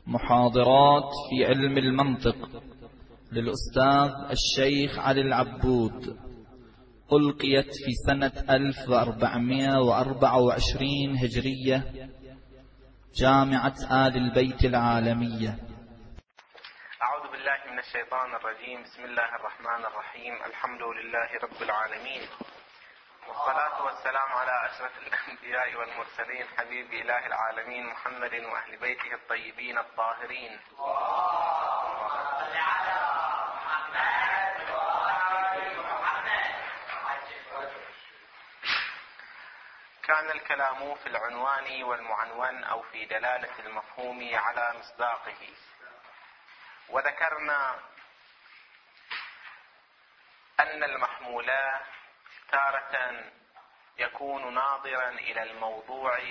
محاضرات في علم المنطق للأستاذ الشيخ علي العبود، ألقيت في سنة 1424 هجرية، جامعة آل البيت العالمية. أعوذ بالله من الشيطان الرجيم. بسم الله الرحمن الرحيم. الحمد لله رب العالمين، والصلاة والسلام على أشرف الأنبياء والمرسلين، حبيب إله العالمين محمد وأهل بيته الطيبين الطاهرين. كان الكلام في العنوان والمعنون أو في دلالة المفهوم على مصداقه، وذكرنا أن المحمول تارة يكون ناظرا إلى الموضوع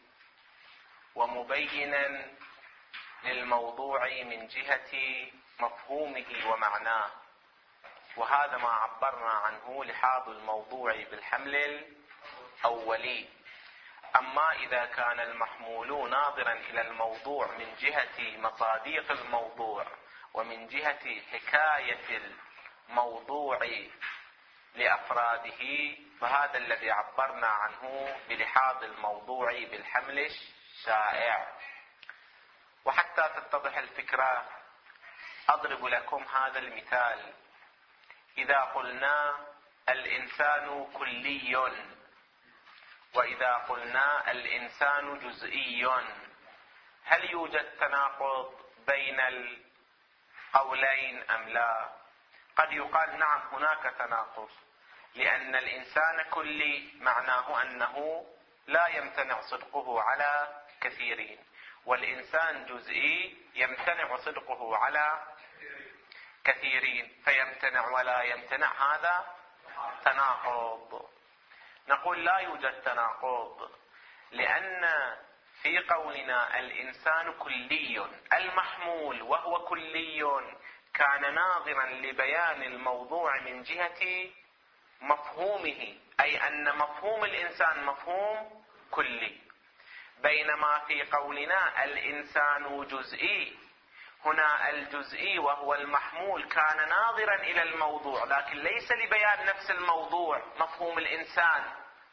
ومبينا للموضوع من جهة مفهومه ومعناه، وهذا ما عبرنا عنه لحاظ الموضوع بالحمل الأولي. أما إذا كان المحمول ناظرا إلى الموضوع من جهة مصاديق الموضوع ومن جهة حكاية الموضوع لأفراده، فهذا الذي عبرنا عنه بلحاظ الموضوع بالحمل الشائع. وحتى تتضح الفكرة أضرب لكم هذا المثال. إذا قلنا الإنسان كلي وإذا قلنا الإنسان جزئي، هل يوجد تناقض بين القولين أم لا؟ قد يقال نعم، هناك تناقض، لأن الإنسان كلي معناه أنه لا يمتنع صدقه على كثيرين، والإنسان جزئي يمتنع صدقه على كثيرين، فيمتنع ولا يمتنع، هذا تناقض. نقول لا يوجد تناقض، لأن في قولنا الإنسان كلي، المحمول وهو كلي كان ناظرا لبيان الموضوع من جهة مفهومه، أي أن مفهوم الإنسان مفهوم كلي، بينما في قولنا الإنسان جزئي، هنا الجزئي وهو المحمول كان ناظرا إلى الموضوع لكن ليس لبيان نفس الموضوع مفهوم الإنسان،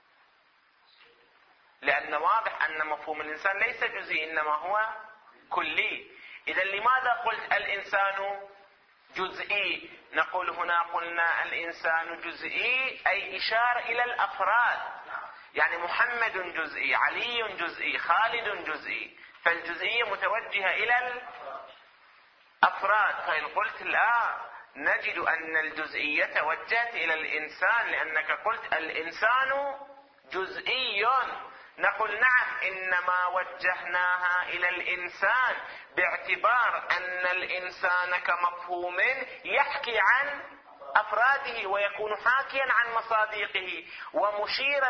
لأن واضح أن مفهوم الإنسان ليس جزئي إنما هو كلي. إذا لماذا قلت الإنسان جزئي؟ نقول هنا قلنا الإنسان جزئي أي إشارة إلى الأفراد، يعني محمد جزئي، علي جزئي، خالد جزئي، فالجزئية متوجهة إلى الأفراد. فإن قلت لا، نجد أن الجزئية توجهت إلى الإنسان لأنك قلت الإنسان جزئي. نقول نعم، إنما وجهناها إلى الإنسان باعتبار أن الإنسان كمفهوم يحكي عن أفراده ويكون حاكيا عن مصاديقه ومشيرا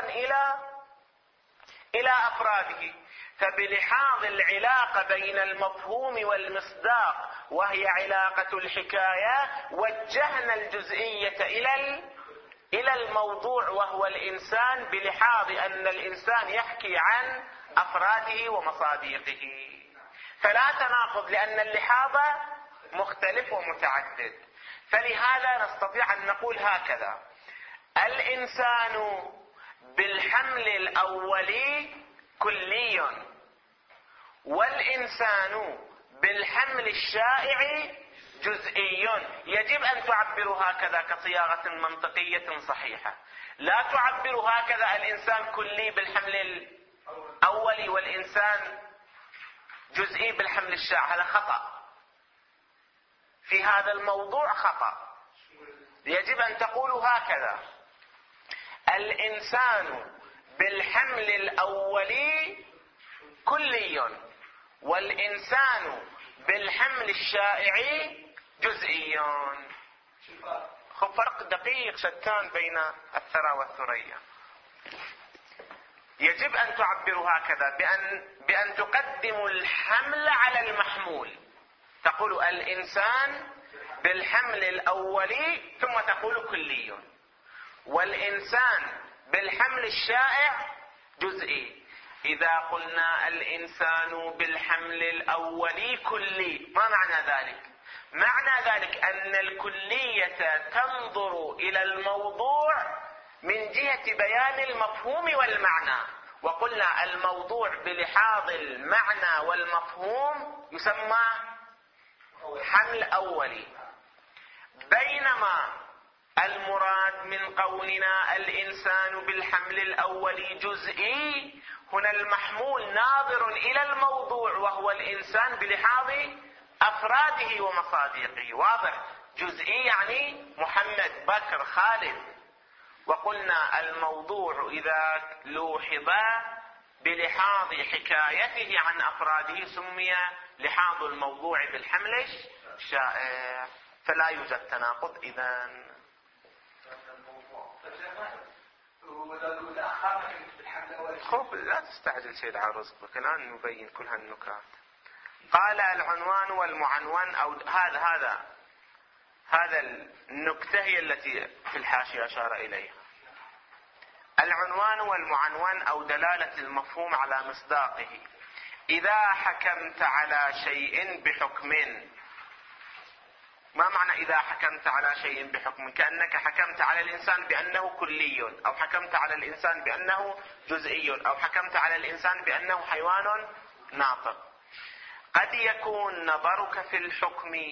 إلى أفراده، فبلحاظ العلاقة بين المفهوم والمصداق وهي علاقة الحكاية، وجهنا الجزئية إلى الموضوع وهو الإنسان، بلحاظ أن الإنسان يحكي عن أفراده ومصاديقه. فلا تناقض، لأن اللحاظ مختلف ومتعدد. فلهذا نستطيع أن نقول هكذا: الإنسان بالحمل الأولي كلي، والإنسان بالحمل الشائع جزئي. يجب أن تعبروا هكذا كصياغة منطقية صحيحة، لا تعبروا هكذا الإنسان كلي بالحمل الأولي والإنسان جزئي بالحمل الشائع، هذا خطأ في هذا الموضوع، خطأ. يجب أن تقولوا هكذا: الإنسان بالحمل الأولي كلي، والإنسان بالحمل الشائع جزئي. خب فرق دقيق شتان بين الثرى والثريا. يجب أن تعبروا هكذا بأن تقدموا الحمل على المحمول، تقول الإنسان بالحمل الأولي ثم تقول والإنسان بالحمل الشائع جزئي. إذا قلنا الإنسان بالحمل الأولي كلي، ما معنى ذلك؟ معنى ذلك أن الكلية تنظر إلى الموضوع من جهة بيان المفهوم والمعنى، وقلنا الموضوع بلحاظ المعنى والمفهوم يسمى حمل أولي، بينما المراد من قولنا الإنسان بالحمل الأولي جزئي، هنا المحمول ناظر إلى الموضوع وهو الإنسان بلحاظ أفراده ومصادقه. واضح؟ جزئي يعني محمد، بكر، خالد. وقلنا الموضوع إذا لوحظ بلحاظ حكايته عن أفراده سمي لحاظ الموضوع بالحمل الشائع، فلا يوجد تناقض إذن. خب لا تستعجل سيد عروس، الآن نبين كل هالنكات. قال العنوان والمعنون، أو هذا النكتة هي التي في الحاشية أشار إليها. العنوان والمعنون أو دلالة المفهوم على مصداقه. إذا حكمت على شيء بحكم، ما معنى إذا حكمت على شيء بحكم؟ كأنك حكمت على الإنسان بأنه كلي، أو حكمت على الإنسان بأنه جزئي، أو حكمت على الإنسان بأنه حيوان ناطق. قد يكون نظرك في الحكم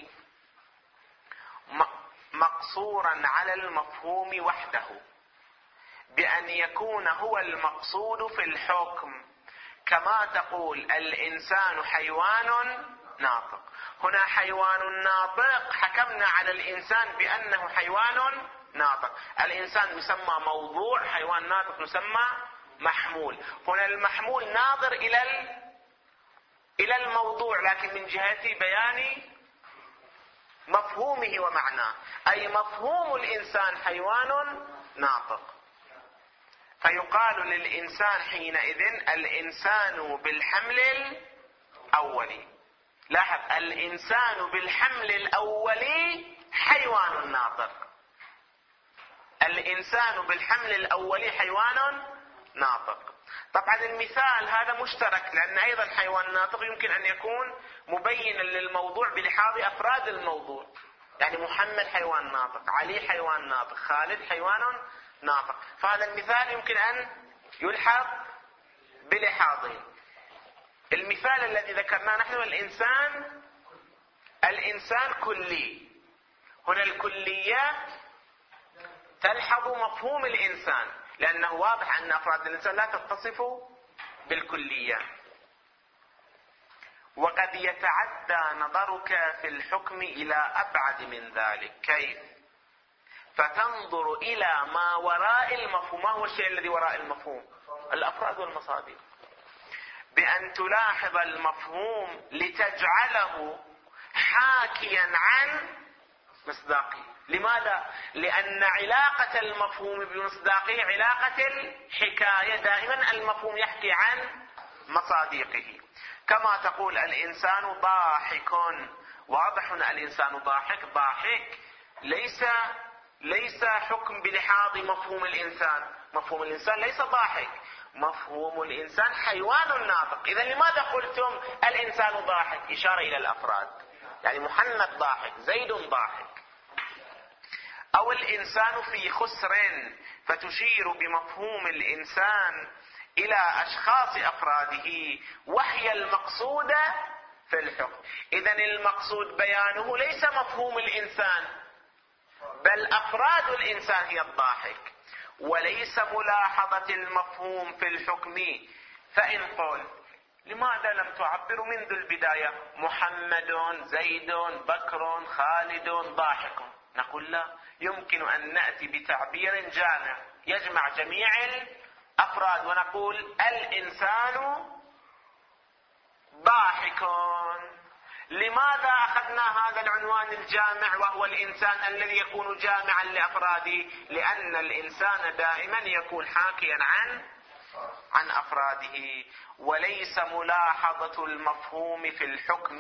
مقصورا على المفهوم وحده، بأن يكون هو المقصود في الحكم، كما تقول الإنسان حيوان ناطق. هنا حيوان ناطق، حكمنا على الإنسان بأنه حيوان ناطق. الإنسان يسمى موضوع، حيوان ناطق يسمى محمول. هنا المحمول ناظر إلى الموضوع، لكن من جهة بيان مفهومه ومعناه، أي مفهوم الإنسان حيوان ناطق. فيقال للإنسان حينئذ الإنسان بالحمل الأولي. لاحظ، الإنسان بالحمل الأولي حيوان ناطق. الإنسان بالحمل الأولي حيوان ناطق. طبعا المثال هذا مشترك، لأن أيضا حيوان ناطق يمكن أن يكون مبينا للموضوع بلحاظ أفراد الموضوع، يعني محمد حيوان ناطق، علي حيوان ناطق، خالد حيوان ناطق. فهذا المثال يمكن أن يلحظ بلحاظه. المثال الذي ذكرناه نحن الإنسان كلي. هنا الكلية تلحظ مفهوم الإنسان، لأنه واضح أن أفراد الإنسان لا تتصف بالكلية. وقد يتعدى نظرك في الحكم إلى أبعد من ذلك. كيف؟ فتنظر إلى ما وراء المفهوم. ما هو الشيء الذي وراء المفهوم؟ الأفراد والمصادر. بأن تلاحظ المفهوم لتجعله حاكيا عن مصداقه. لماذا؟ لأن علاقة المفهوم بمصداقه علاقة الحكاية، دائما المفهوم يحكي عن مصادقه. كما تقول الإنسان ضاحك، واضح الإنسان ضاحك ليس حكم بلحاظ مفهوم الإنسان. مفهوم الإنسان ليس ضاحك، مفهوم الإنسان حيوان ناطق. إذا لماذا قلتم الإنسان ضاحك؟ إشارة إلى الأفراد، يعني محمد ضاحك، زيد ضاحك. أو الإنسان في خسر، فتشير بمفهوم الإنسان إلى أشخاص أفراده، وهي المقصودة في الحكم. إذن المقصود بيانه ليس مفهوم الإنسان، بل أفراد الإنسان هي الضاحك، وليس ملاحظة المفهوم في الحكم. فإن قل لماذا لم تعبروا منذ البداية محمد، زيد، بكر، خالد، ضاحك؟ نقول لا، يمكن أن نأتي بتعبير جامع يجمع جميع الأفراد، ونقول الإنسان ضاحك. لماذا أخذنا هذا العنوان الجامع وهو الإنسان الذي يكون جامعا لأفراده؟ لأن الإنسان دائما يكون حاكيا عن أفراده، وليس ملاحظة المفهوم في الحكم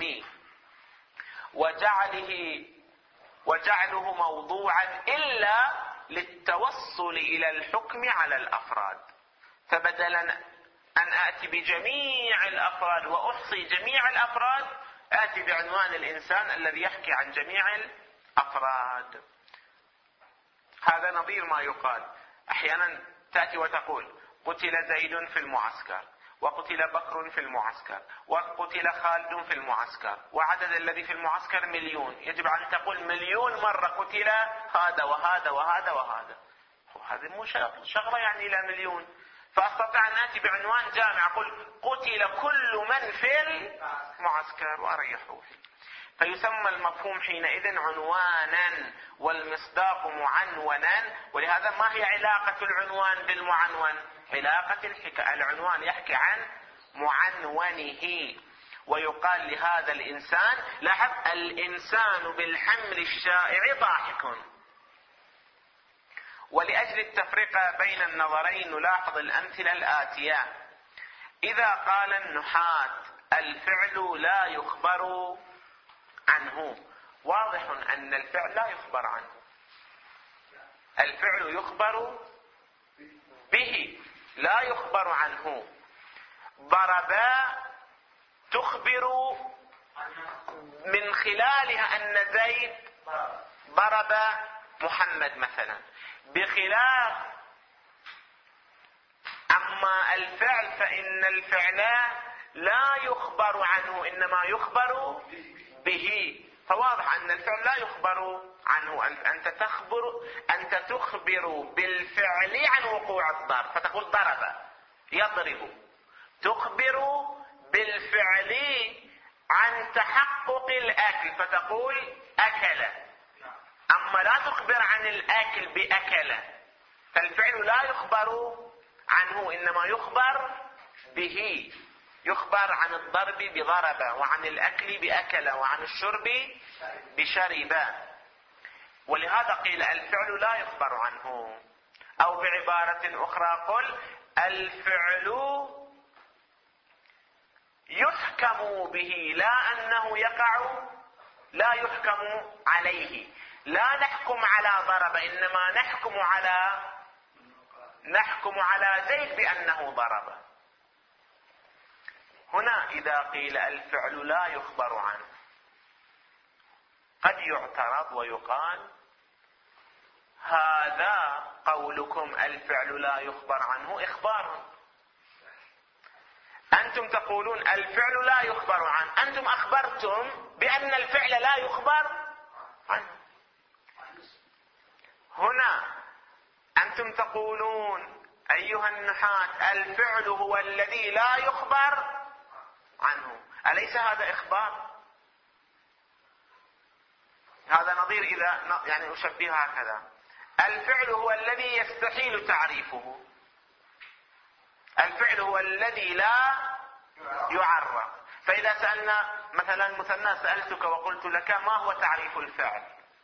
وجعله موضوعا إلا للتوصل إلى الحكم على الأفراد. فبدلا أن آتي بجميع الأفراد وأحصي جميع الأفراد، آتي بعنوان الإنسان الذي يحكي عن جميع الأفراد. هذا نظير ما يقال أحيانا تأتي وتقول قتل زيد في المعسكر، وقتل بكر في المعسكر، وقتل خالد في المعسكر، وعدد الذي في المعسكر 1,000,000. يجب أن تقول 1,000,000 مرة قتل هذا وهذا وهذا وهذا. هذا مو شغلة يعني إلى 1,000,000. فأستطيع أن آتي بعنوان جامع أقول قتل كل من في المعسكر وأريحه. فيسمى المفهوم حينئذ عنوانا والمصداق معنونا. ولهذا ما هي علاقة العنوان بالمعنون؟ علاقة العنوان يحكي عن معنونه. ويقال لهذا الإنسان، لاحظ، الإنسان بالحمل الشائع ضاحك. ولأجل التفرقة بين النظرين نلاحظ الأمثلة الآتية. إذا قال النحاة الفعل لا يخبر عنه، واضح أن الفعل لا يخبر عنه، الفعل يخبر به لا يخبر عنه. ضرب تخبر من خلالها أن زيد ضرب محمد مثلا، بخلاف أما الفعل فإن الفعل لا يخبر عنه إنما يخبر به. فواضح أن الفعل لا يخبر عنه. أنت تخبر بالفعل عن وقوع الضرب فتقول ضرب يضرب، تخبر بالفعل عن تحقق الأكل فتقول أكل. أما لا تخبر عن الأكل بأكل، فالفعل لا يخبر عنه إنما يخبر به. يخبر عن الضرب بضرب، وعن الأكل بأكل، وعن الشرب بشرب. ولهذا قيل الفعل لا يخبر عنه. أو بعبارة أخرى قل الفعل يحكم به لا أنه يقع، لا يحكم عليه. لا نحكم على ضرب إنما نحكم على زيد بأنه ضرب. هنا إذا قيل الفعل لا يخبر عنه قد يعترض ويقال هذا قولكم الفعل لا يخبر عنه إخبار. أنتم تقولون الفعل لا يخبر عنه، أنتم أخبرتم بأن الفعل لا يخبر عنه. هنا أنتم تقولون أيها النحاة الفعل هو الذي لا يخبر عنه، أليس هذا إخبار؟ هذا نظير إذا يعني أشبه هكذا، الفعل هو الذي يستحيل تعريفه، الفعل هو الذي لا يعرف. فإذا سألنا مثلا مثنى سألتك وقلت لك ما هو تعريف الفعل؟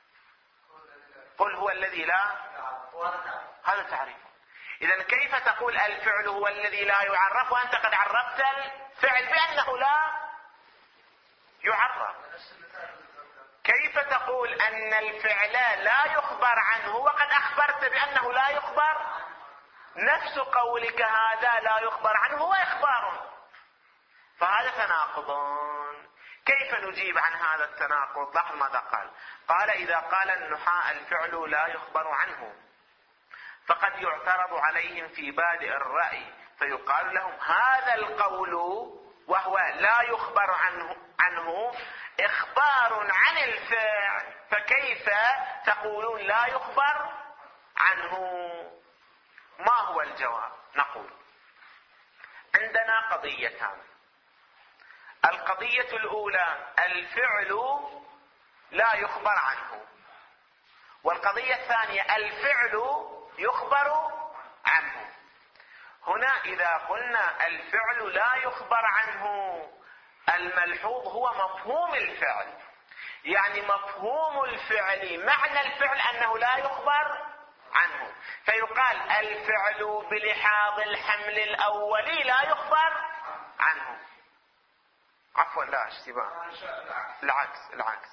قل هو الذي لا، هذا تعريف. إذن كيف تقول الفعل هو الذي لا يعرف وأنت قد عرفت الفعل بأنه لا يعرف؟ كيف تقول أن الفعل لا يخبر عنه وقد أخبرت بأنه لا يخبر؟ نفس قولك هذا لا يخبر عنه هو إخبار، فهذا تناقض. كيف نجيب عن هذا التناقض؟ لاحظ ماذا قال إذا قال النحاة الفعل لا يخبر عنه فقد يعترض عليهم في بادئ الرأي فيقال لهم هذا القول وهو لا يخبر عنه إخبار عن الفعل، فكيف تقولون لا يخبر عنه؟ ما هو الجواب؟ نقول عندنا قضيتان. القضية الأولى الفعل لا يخبر عنه، والقضية الثانية الفعل يخبر عنه. هنا إذا قلنا الفعل لا يخبر عنه الملحوظ هو مفهوم الفعل، يعني مفهوم الفعل معنى الفعل أنه لا يخبر عنه، فيقال الفعل بلحاظ الحمل الأولي لا يخبر عنه. عفوا لا اشتباه، العكس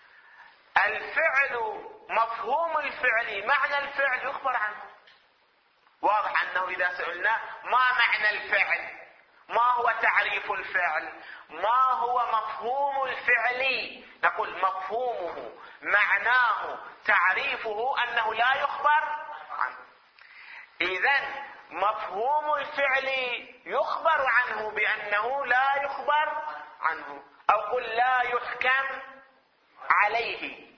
الفعل مفهوم الفعل معنى الفعل يخبر عنه. واضح أنه إذا سئلنا ما معنى الفعل ما هو تعريف الفعل؟ ما هو مفهوم الفعل؟ نقول مفهومه، معناه، تعريفه أنه لا يخبر عنه. إذن مفهوم الفعل يخبر عنه بأنه لا يخبر عنه، أو قل لا يحكم عليه.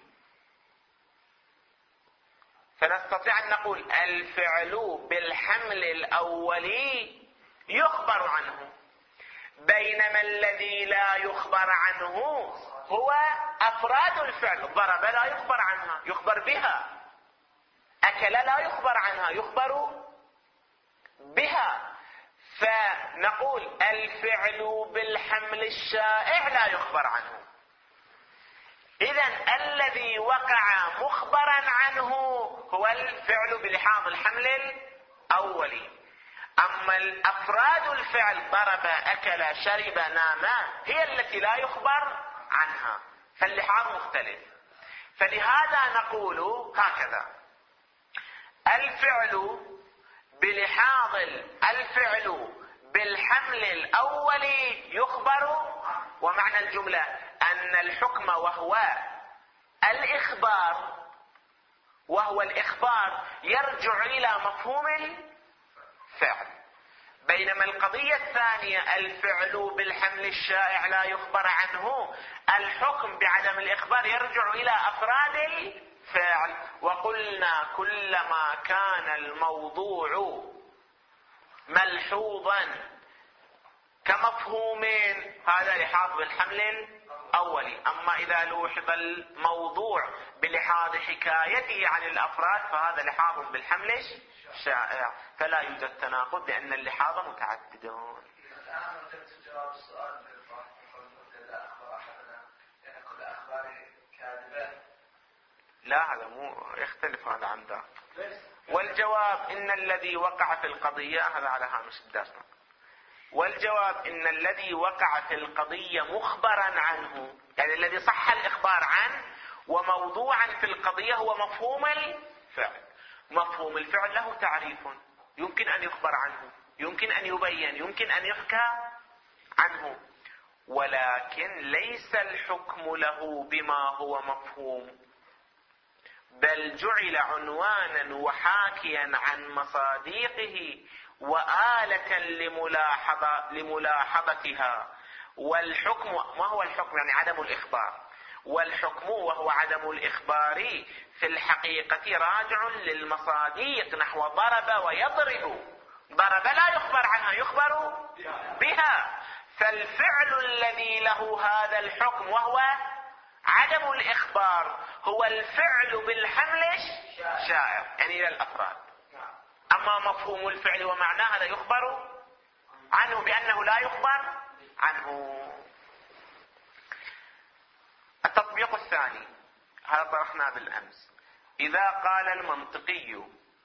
فنستطيع أن نقول الفعل بالحمل الأولي يخبر عنه، بينما الذي لا يخبر عنه هو أفراد الفعل. ضرب لا يخبر عنها، يخبر بها. أكل لا يخبر عنها، يخبر بها. فنقول الفعل بالحمل الشائع لا يخبر عنه. إذن الذي وقع مخبرا عنه هو الفعل بلحاظ الحمل الأولي. أما الأفراد الفعل ضرب، أكل، شرب، نام هي التي لا يخبر عنها، فاللحاظ مختلف. فلهذا نقول هكذا: الفعل بلحاظ الفعل بالحمل الأولي يخبر. ومعنى الجملة أن الحكم وهو الإخبار يرجع إلى مفهوم الفعل، بينما القضية الثانية الفعل بالحمل الشائع لا يخبر عنه، الحكم بعدم الإخبار يرجع إلى أفراد الفعل. وقلنا كلما كان الموضوع ملحوظا كمفهوم هذا لحاظ بالحمل الأولي. أما إذا لوحظ الموضوع بلحاظ حكايته عن الأفراد فهذا لحاظ بالحمل الشائع، فلا يوجد تناقض لأن اللحاظ متعددون. الآن جواب السؤال كل أخبار كاذبة. لا، هذا مو يختلف هذا عن ذاك. والجواب إن الذي وقع في القضية، هذا على هامش الدرس، والجواب إن الذي وقع في القضية مخبرا عنه، يعني الذي صح الإخبار عنه وموضوعا في القضية هو مفهوم الفعل. مفهوم الفعل له تعريف، يمكن أن يخبر عنه، يمكن أن يبين، يمكن أن يحكى عنه، ولكن ليس الحكم له بما هو مفهوم، بل جعل عنوانا وحاكيا عن مصاديقه وآلة لملاحظتها. والحكم، ما هو الحكم؟ يعني عدم الإخبار. والحكم وهو عدم الإخبار في الحقيقة راجع للمصاديق، نحو ضرب ويضرب. ضرب لا يخبر عنها، يخبر بها. فالفعل الذي له هذا الحكم وهو عدم الإخبار هو الفعل بالحمل الشائع، يعني إلى الأفراد. أما مفهوم الفعل ومعناه هذا يخبر عنه بأنه لا يخبر عنه. التطبيق الثاني هذا طرحناه بالأمس: إذا قال المنطقي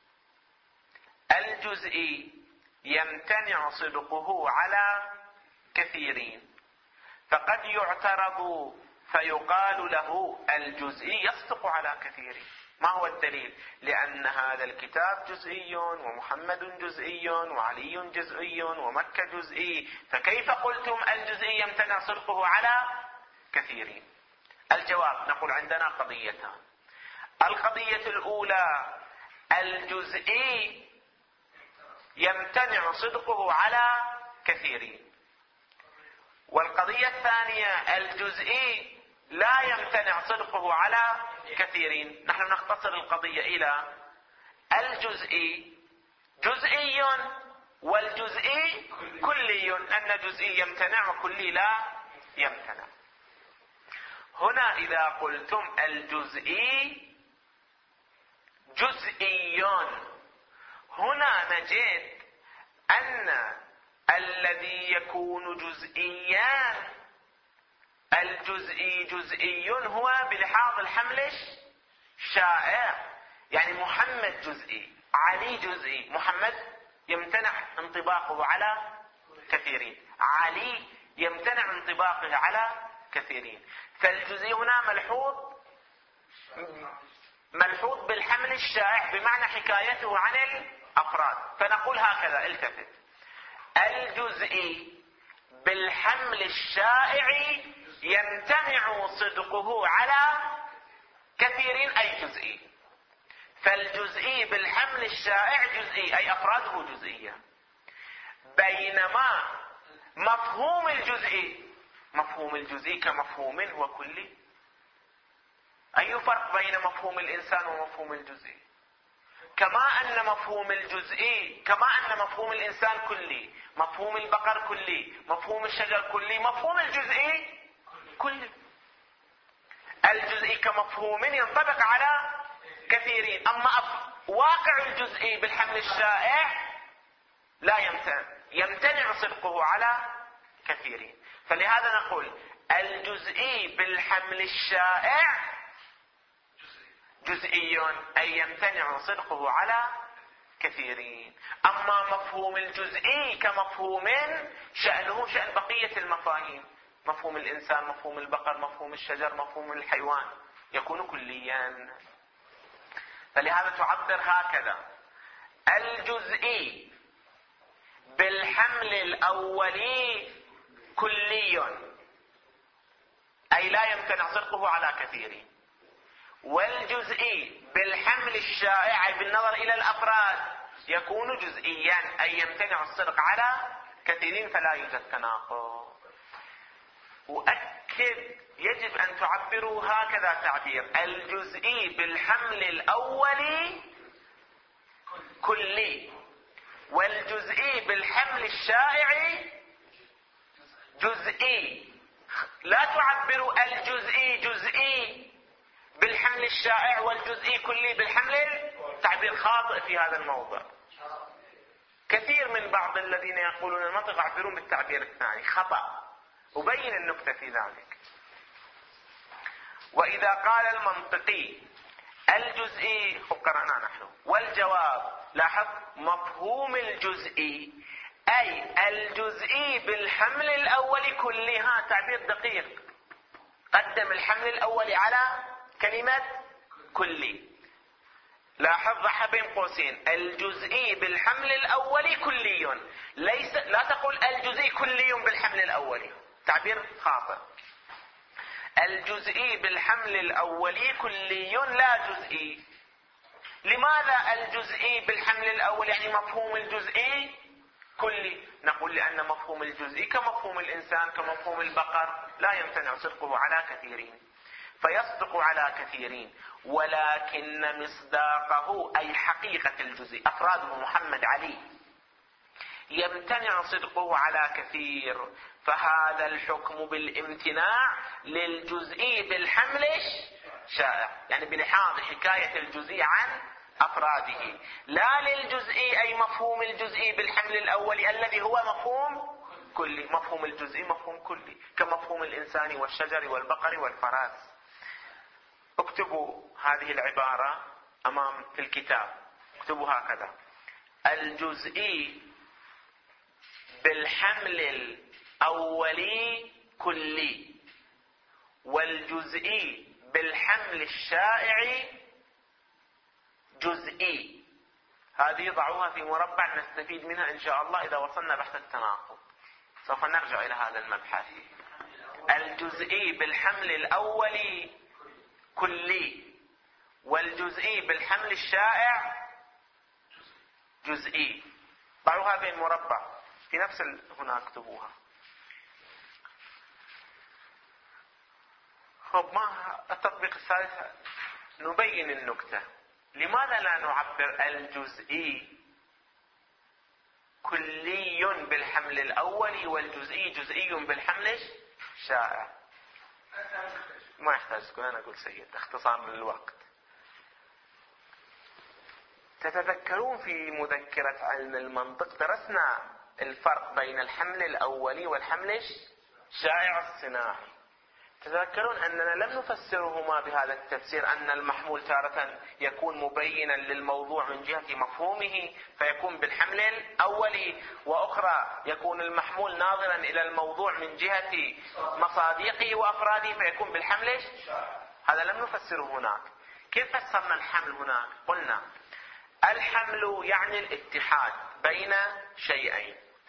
الجزئي يمتنع صدقه على كثيرين، فقد يعترض فيقال له الجزئي يصدق على كثيرين. ما هو الدليل؟ لأن هذا الكتاب جزئي، ومحمد جزئي، وعلي جزئي، ومكة جزئي، فكيف قلتم الجزئي يمتنع صدقه على كثيرين؟ الجواب: نقول عندنا قضيتان. القضية الأولى الجزئي يمتنع صدقه على كثيرين، والقضية الثانية الجزئي لا يمتنع صدقه على كثيرين. نحن نختصر القضية إلى الجزئي جزئي والجزئي كلي، أن جزئي يمتنع وكلي لا يمتنع. هنا إذا قلتم الجزئي جزئي، هنا نجد أن الذي يكون جزئيا الجزئي جزئي هو بلحاظ الحمل الشائع، يعني محمد جزئي، علي جزئي. محمد يمتنع انطباقه على كثيرين، علي يمتنع انطباقه على كثيرين. فالجزئي هنا ملحوظ بالحمل الشائع بمعنى حكايته عن الأفراد. فنقول هكذا، التفت: الجزئي بالحمل الشائع يمتنع صدقه على كثيرين أي جزئي. فالجزئي بالحمل الشائع جزئي أي أفراده جزئية، بينما مفهوم الجزئي كمفهوم هو كلي. أي فرق بين مفهوم الإنسان ومفهوم الجزئي؟ كما أن مفهوم الإنسان كلي، مفهوم البقر كلي، مفهوم الشجر كلي، مفهوم الجزئي كلي. الجزئي كمفهوم ينطبق على كثيرين، أما واقع الجزئي بالحمل الشائع لا يمتنع صدقه على كثيرين. فلهذا نقول الجزئي بالحمل الشائع جزئي أي يمتنع صدقه على كثيرين. أما مفهوم الجزئي كمفهوم شأنه شأن بقية المفاهيم، مفهوم الإنسان، مفهوم البقر، مفهوم الشجر، مفهوم الحيوان، يكون كليا. فلهذا تعبر هكذا: الجزئي بالحمل الأولي كلي أي لا يمتنع صدقه على كثيرين، والجزئي بالحمل الشائع بالنظر إلى الأفراد يكون جزئيا أي يمتنع الصدق على كثيرين، فلا يوجد تناقض. وأكد يجب أن تعبروا هكذا تعبير: الجزئي بالحمل الأولي كلي، والجزئي بالحمل الشائع جزئي. لا تعبروا الجزئي جزئي بالحمل الشائع والجزئي كلي بالحمل، تعبير خاطئ في هذا الموضع. كثير من بعض الذين يقولون المنطق يعبرون بالتعبير الثاني، خطأ، أبين النكتة في ذلك. وإذا قال المنطقي الجزئي، قرأنا نحن، والجواب لاحظ مفهوم الجزئي أي الجزئي بالحمل الأول كلها، تعبير دقيق، قدم الحمل الأول على كلمة كلي. لاحظ ضعها بين قوسين: الجزئي بالحمل الأول كلي، لا تقول الجزئي كلي بالحمل الأول، تعبير خاطئ. الجزئي بالحمل الأول كلي لا جزئي. لماذا الجزئي بالحمل الأول يعني مفهوم الجزئي كلي؟ نقول لأن مفهوم الجزئي كمفهوم الإنسان كمفهوم البقر لا يمتنع صدقه على كثيرين، فيصدق على كثيرين، ولكن مصداقه أي حقيقة الجزئي أفراده محمد علي يمتنع صدقه على كثير، فهذا الحكم بالامتناع للجزئي بالحمل شائع، يعني بلحاظ حكاية الجزئي عن أفراده، لا للجزئي أي مفهوم الجزئي بالحمل الأول الذي هو مفهوم كلي. مفهوم الجزئي مفهوم كلي كمفهوم الإنسان والشجر والبقر والفراس. اكتبوا هذه العبارة في الكتاب، اكتبوا هكذا: الجزئي بالحمل الأولي كلي، والجزئي بالحمل الشائع جزئي. هذه ضعوها في مربع نستفيد منها إن شاء الله إذا وصلنا بحث التناقض، سوف نرجع إلى هذا المبحث. الجزئي بالحمل الأولي كلي، والجزئي بالحمل الشائع جزئي. ضعوها بين مربع في نفس هنا اكتبوها. ما التطبيق الثالث؟ نبين النكتة. لماذا لا نعبر الجزئي كلي بالحمل الأول والجزئي جزئي بالحمل الشائع؟ ما يحتاج تقول، أنا أقول سيد اختصار للوقت. تتذكرون في مذكرة علم المنطق درسنا الفرق بين الحمل الأولي والحمل الشائع الصناعي. تذكرون أننا لم نفسرهما بهذا التفسير، أن المحمول تارة يكون مبينا للموضوع من جهة مفهومه فيكون بالحمل الأولي، وأخرى يكون المحمول ناظرا إلى الموضوع من جهة مصادقه وأفراده فيكون بالحمل. هذا لم نفسره هناك. كيف فسرنا الحمل هناك؟ قلنا الحمل يعني الاتحاد بين شيئين،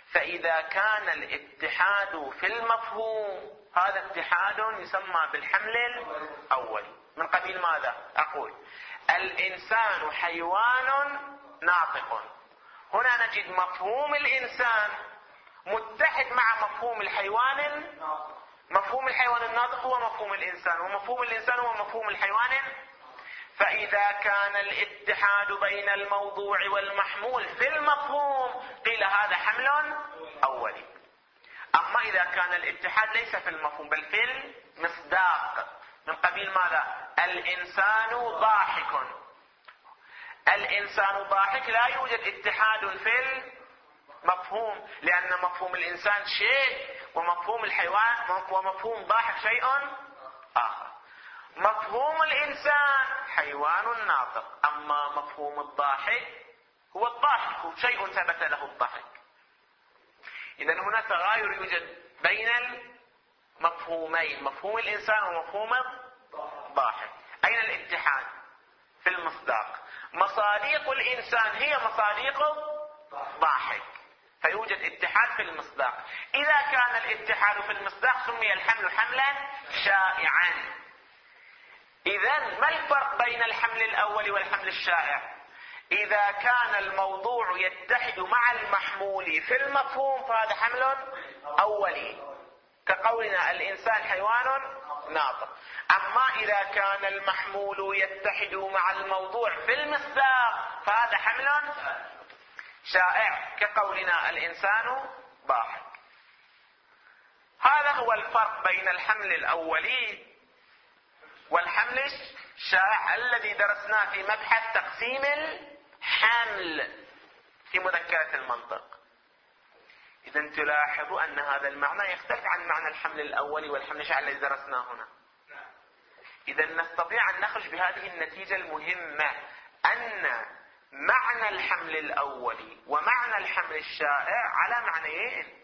فإذا كان الاتحاد في المفهوم، هذا اتحاد يسمى بالحمل الأولي. من قبيل ماذا؟ أقول الإنسان حيوان ناطق، هنا نجد مفهوم الإنسان متحد مع مفهوم الحيوان. مفهوم الحيوان الناطق هو مفهوم الإنسان، ومفهوم الإنسان هو مفهوم الحيوان. فإذا كان الاتحاد بين الموضوع والمحمول في المفهوم قيل هذا حمل أولي. أما إذا كان الاتحاد ليس في المفهوم بل في المصداق، من قبيل ماذا؟ الإنسان ضاحك. الإنسان ضاحك لا يوجد اتحاد في المفهوم، لأن مفهوم الإنسان شيء ومفهوم الحيوان ومفهوم ضاحك شيء آخر. مفهوم الإنسان حيوان ناطق، أما مفهوم الضاحك هو الضاحك، شيء ثبت له الضحك. إذن هنا تغاير يوجد بين المفهومين، مفهوم الإنسان ومفهوم الضاحك. أين الاتحاد؟ في المصداق. مصاديق الإنسان هي مصاديق الضاحك، فيوجد اتحاد في المصداق. إذا كان الاتحاد في المصداق سمي الحمل حملا شائعا. إذن ما الفرق بين الحمل الأول والحمل الشائع؟ إذا كان الموضوع يتحد مع المحمول في المفهوم فهذا حمل أولي، كقولنا الإنسان حيوان ناطق. أما إذا كان المحمول يتحد مع الموضوع في المصداق فهذا حمل شائع، كقولنا الإنسان ضاحك. هذا هو الفرق بين الحمل الأولي والحمل الشائع الذي درسناه في مبحث تقسيم الحمل في مذكرة المنطق. إذن تلاحظوا أن هذا المعنى يختلف عن معنى الحمل الأولي والحمل الشائع الذي درسناه هنا. إذن نستطيع أن نخرج بهذه النتيجة المهمة، أن معنى الحمل الأولي ومعنى الحمل الشائع على معنيين.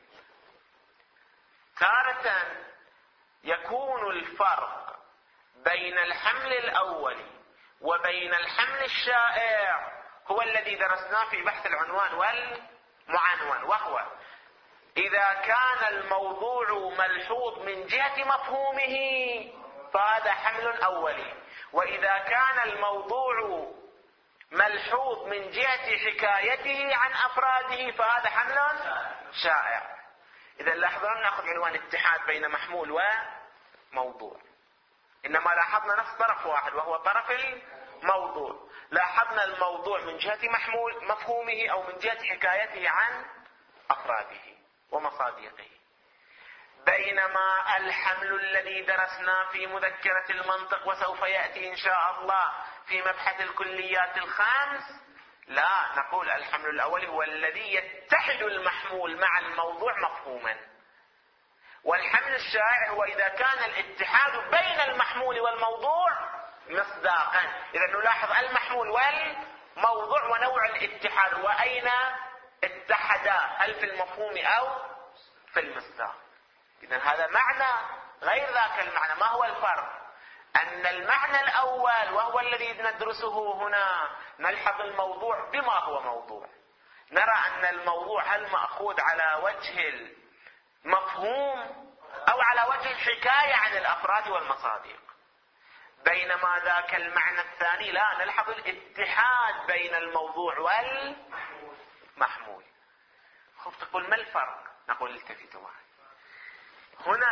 تارة يكون الفرق بين الحمل الأولي وبين الحمل الشائع هو الذي درسناه في بحث العنوان والمعنون، وهو إذا كان الموضوع ملحوظ من جهة مفهومه فهذا حمل أولي، وإذا كان الموضوع ملحوظ من جهة حكايته عن أفراده فهذا حمل شائع. إذا لاحظوا لم نأخذ عنوان اتحاد بين محمول وموضوع، إنما لاحظنا نفس طرف واحد وهو طرف الموضوع. لاحظنا الموضوع من جهة مفهومه أو من جهة حكايته عن أفراده ومصادقه. بينما الحمل الذي درسنا في مذكرة المنطق وسوف يأتي إن شاء الله في مبحث الكليات الخامس، لا نقول الحمل الأول هو الذي يتحد المحمول مع الموضوع مفهوما، والحمل الشائع هو إذا كان الاتحاد بين المحمول والموضوع مصداقا. إذا نلاحظ المحمول والموضوع ونوع الاتحاد وأين اتحدا، هل في المفهوم أو في المصداق. إذا هذا معنى غير ذاك المعنى. ما هو الفرق؟ أن المعنى الأول وهو الذي ندرسه هنا نلحظ الموضوع بما هو موضوع، نرى أن الموضوع هل مأخوذ على وجه المفهوم أو على وجه الحكاية عن الأفراد والمصادق. بينما ذاك المعنى الثاني لا، نلحظ الاتحاد بين الموضوع والمحمول. خب تقول ما الفرق؟ نقول التفتوا معي. هنا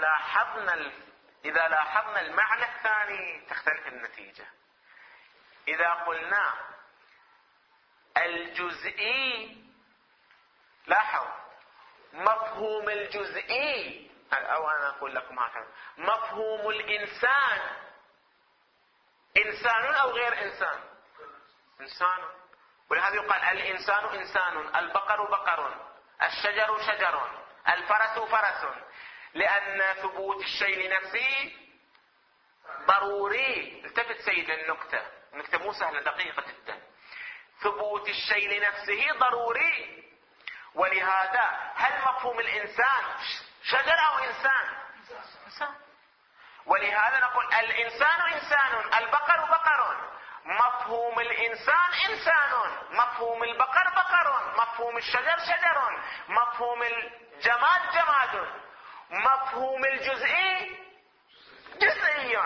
إذا لاحظنا المعنى الثاني تختلف النتيجة. إذا قلنا الجزئي، لاحظ مفهوم الجزئي، أو أنا أقول لكم هكذا، مفهوم الإنسان إنسان أو غير إنسان؟ إنسان. ولهذا يقال الإنسان إنسان، البقر بقر، الشجر شجر، الفرس فرس، لأن ثبوت الشيء لنفسه ضروري. التفت سيد النكتة مو سهلة، دقيقة جدا. ثبوت الشيء لنفسه ضروري، ولهذا هل مفهوم الإنسان شجر أو إنسان؟ إنسان. ولهذا نقول الإنسان إنسان، البقر بقر. مفهوم الإنسان إنسان، مفهوم البقر بقر، مفهوم الشجر شجر، مفهوم الجماد جماد، مفهوم الجزئي جزئي.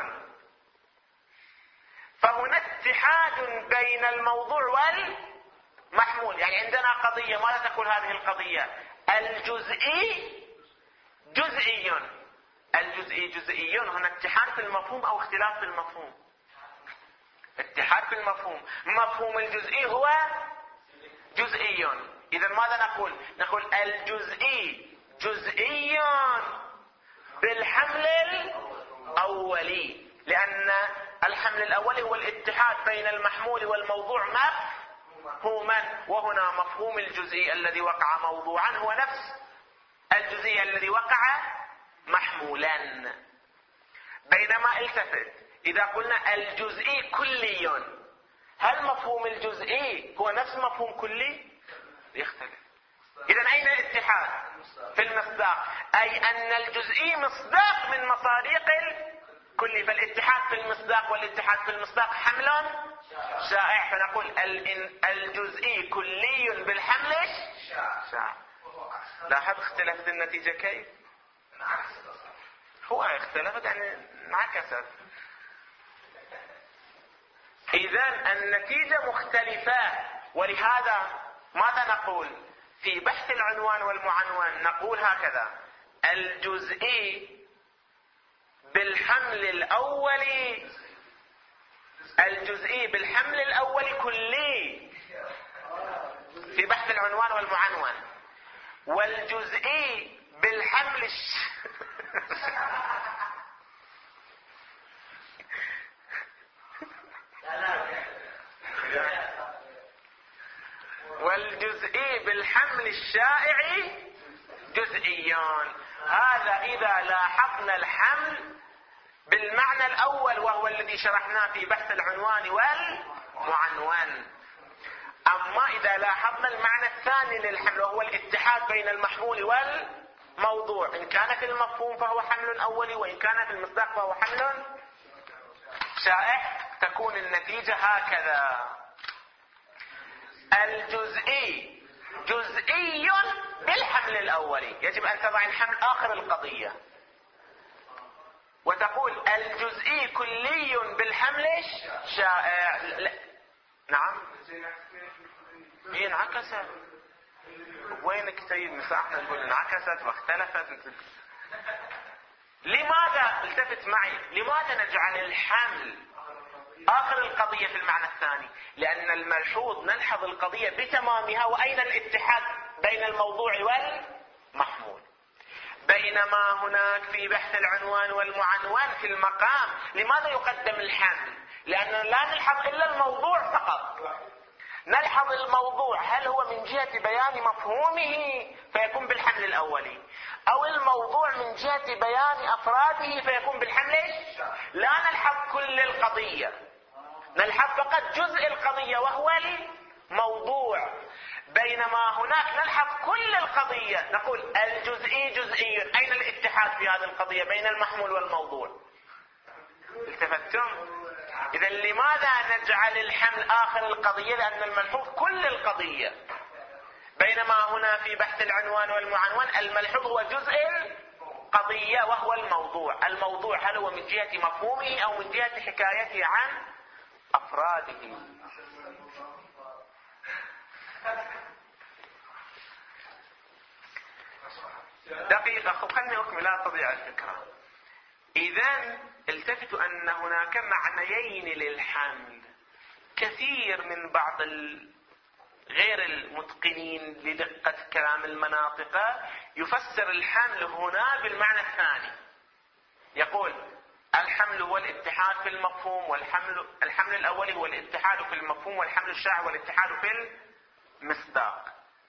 فهنا اتحاد بين الموضوع والمحمول. يعني عندنا قضية، ماذا تقول هذه القضية؟ الجزئي جزئي. الجزئي جزئي، هنا اتحاد في المفهوم أو اختلاف في المفهوم؟ اتحاد في المفهوم. مفهوم الجزئي هو جزئي. إذا ماذا نقول؟ نقول الجزئي جزئي بالحمل الأولي، لأن الحمل الأولي هو الاتحاد بين المحمول والموضوع مفهوما، وهنا مفهوم الجزئي الذي وقع موضوعا هو نفس الجزئي الذي وقع محمولا. بينما التفت، إذا قلنا الجزئي كلي، هل مفهوم الجزئي هو نفس مفهوم كلي؟ يختلف. إذن أين الاتحاد؟ في المصداق، أي أن الجزئي مصداق من مصادق الكلي، فالاتحاد في المصداق والاتحاد في المصداق حمل شائع، فنقول الجزئي كلي بالحمل شائع. لاحظ اختلفت النتيجة كيف؟ هو اختلفت يعني انعكست. إذن النتيجة مختلفة، ولهذا ماذا نقول في بحث العنوان والمعنون؟ نقول هكذا: الجزئي بالحمل الأولي، الجزئي بالحمل الأولي كلي في بحث العنوان والمعنون، والجزئي بالحمل والجزئي بالحمل الشائع جزئيان. هذا إذا لاحظنا الحمل بالمعنى الأول وهو الذي شرحناه في بحث العنوان والمعنون. أما إذا لاحظنا المعنى الثاني للحمل وهو الاتحاد بين المحمول والموضوع، إن كان في المفهوم فهو حمل أولي، وإن كان في المصداق فهو حمل شائع، تكون النتيجة هكذا: الجزئي جزئي بالحمل الأولي. يجب أن تضع الحمل آخر القضية وتقول الجزئي كلي بالحمل شائع. نعم، هي انعكست. وينك سيد مساحنا نقول انعكست واختلفت؟ لماذا؟ التفت معي، لماذا نجعل الحمل آخر القضية في المعنى الثاني؟ لأن الملحوظ نلحظ القضية بتمامها، وأين الاتحاد بين الموضوع والمحمول. بينما هناك في بحث العنوان والمعنون في المقام، لماذا يقدم الحمل؟ لأننا لا نلحظ إلا الموضوع فقط، نلحظ الموضوع هل هو من جهة بيان مفهومه فيكون بالحمل الأولي، أو الموضوع من جهة بيان أفراده فيكون بالحمل. لا نلحظ كل القضية، نلحظ فقط جزء القضية وهو الموضوع. بينما هناك نلحظ كل القضية، نقول الجزئي جزئي. أين الاتحاد في هذه القضية بين المحمول والموضوع؟ التفتم؟ إذا لماذا نجعل الحمل آخر القضية؟ لأن الملحوظ كل القضية، بينما هنا في بحث العنوان والمعنون الملحوظ هو جزء القضية وهو الموضوع. الموضوع هل هو من جهة مفهومه أو من جهة حكايته عن أفراده؟ دقيقة، خلني أكمل لا تضيع الفكرة. إذن التفتوا أن هناك معنيين للحمل. كثير من بعض غير المتقنين لدقة كلام المناطق يفسر الحمل هنا بالمعنى الثاني، يقول الحمل هو الاتحاد في المفهوم، الحمل الأولي هو الاتحاد في المفهوم، والحمل الشائع هو الاتحاد في المصداق.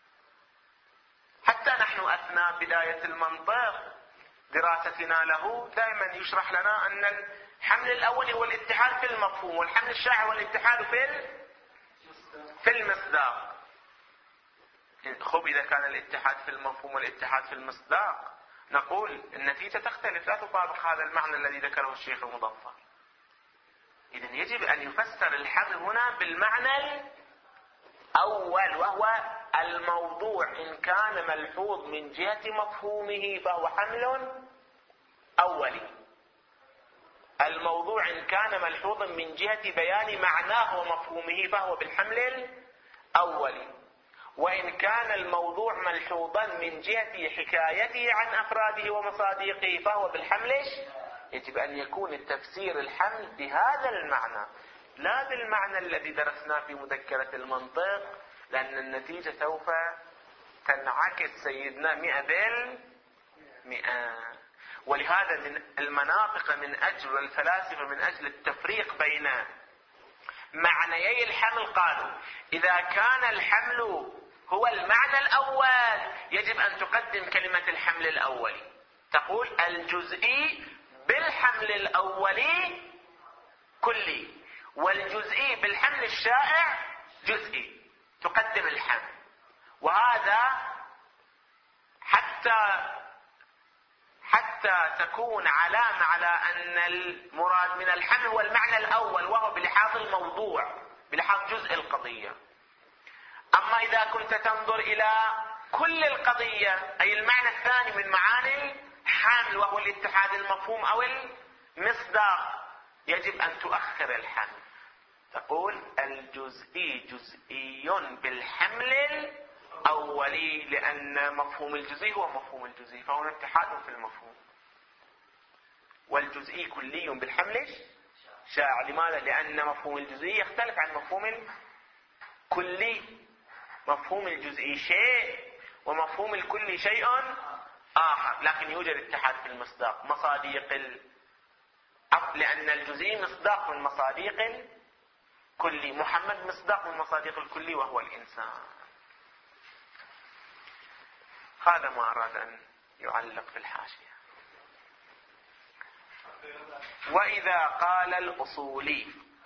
حتى نحن أثناء بداية المنطق دراستنا له دائما يشرح لنا أن الحمل الأولي هو الاتحاد في المفهوم، والحمل الشائع هو الاتحاد في المصداق. خب إذا كان الاتحاد في المفهوم والاتحاد في المصداق، نقول النتيجة تختلف، لا تطابق هذا المعنى الذي ذكره الشيخ المظفر. إذن يجب أن يفسر الحمل هنا بالمعنى الأول، وهو الموضوع إن كان ملحوظ من جهة مفهومه فهو حمل أولي. الموضوع إن كان ملحوظا من جهة بيان معناه ومفهومه فهو بالحمل الأولي. وإن كان الموضوع ملحوظا من جهة حكايته عن أفراده ومصادقه فهو بالحمل. يجب أن يكون التفسير الحمل بهذا المعنى، لا بالمعنى الذي درسناه في مذكرة المنطق، لأن النتيجة سوف تنعكس سيدنا 100%. ولهذا من المناطق من أجل والفلاسفة من أجل التفريق بين معنيي الحمل قالوا إذا كان الحمل هو المعنى الأول يجب أن تقدم كلمة الحمل الأولي، تقول الجزئي بالحمل الأولي كلي، والجزئي بالحمل الشائع جزئي، تقدم الحمل. وهذا حتى تكون علامة على أن المراد من الحمل هو المعنى الأول، وهو بلحاظ الموضوع، بلحاظ جزء القضية. أما إذا كنت تنظر إلى كل القضية أي المعنى الثاني من معاني الحمل وهو الاتحاد المفهوم أو المصداق، يجب أن تؤخر الحمل، تقول الجزئي جزئي بالحمل الأولي، لأن مفهوم الجزئي هو مفهوم الجزئي، فهو اتحاد في المفهوم. والجزئي كلي بالحمل شائع. لماذا؟ لأن مفهوم الجزئي يختلف عن مفهوم الكلي. مفهوم الجزئي شيء ومفهوم الكلي شيء آخر، لكن يوجد اتحاد في المصداق. مصاديق لأن الجزئي مصداق من مصاديق الكلي، محمد مصداق من مصاديق الكلي وهو الإنسان. هذا ما أراد أن يعلق في الحاشية. وإذا قال الأصولي،